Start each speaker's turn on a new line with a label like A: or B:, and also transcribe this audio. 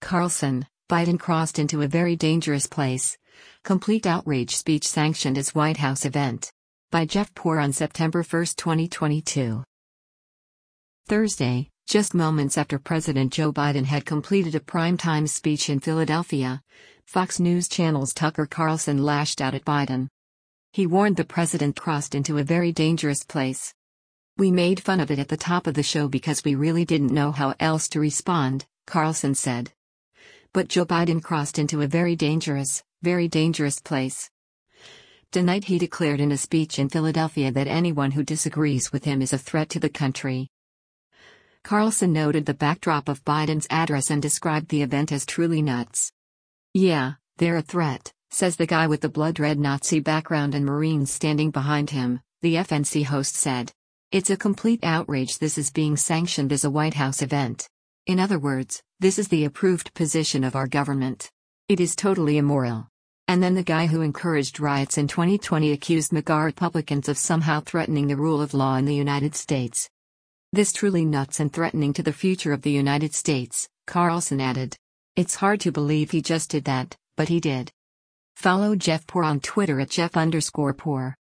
A: Carlson, Biden crossed into a very dangerous place. Complete outrage speech sanctioned as White House event. By Jeff Poor on September 1, 2022. Thursday, just moments after President Joe Biden had completed a primetime speech in Philadelphia, Fox News Channel's Tucker Carlson lashed out at Biden. He warned the president crossed into a very dangerous place. "We made fun of it at the top of the show because we really didn't know how else to respond," Carlson said. But Joe Biden crossed into a very dangerous place. Tonight he declared in a speech in Philadelphia that anyone who disagrees with him is a threat to the country. Carlson noted the backdrop of Biden's address and described the event as truly nuts. "Yeah, they're a threat," says the guy with the blood-red Nazi background and Marines standing behind him, the FNC host said. "It's a complete outrage. This is being sanctioned as a White House event. In other words, this is the approved position of our government. It is totally immoral." And then the guy who encouraged riots in 2020 accused MAGA Republicans of somehow threatening the rule of law in the United States. "This truly nuts and threatening to the future of the United States," Carlson added. "It's hard to believe he just did that, but he did." Follow Jeff Poor on Twitter at Jeff_Poor.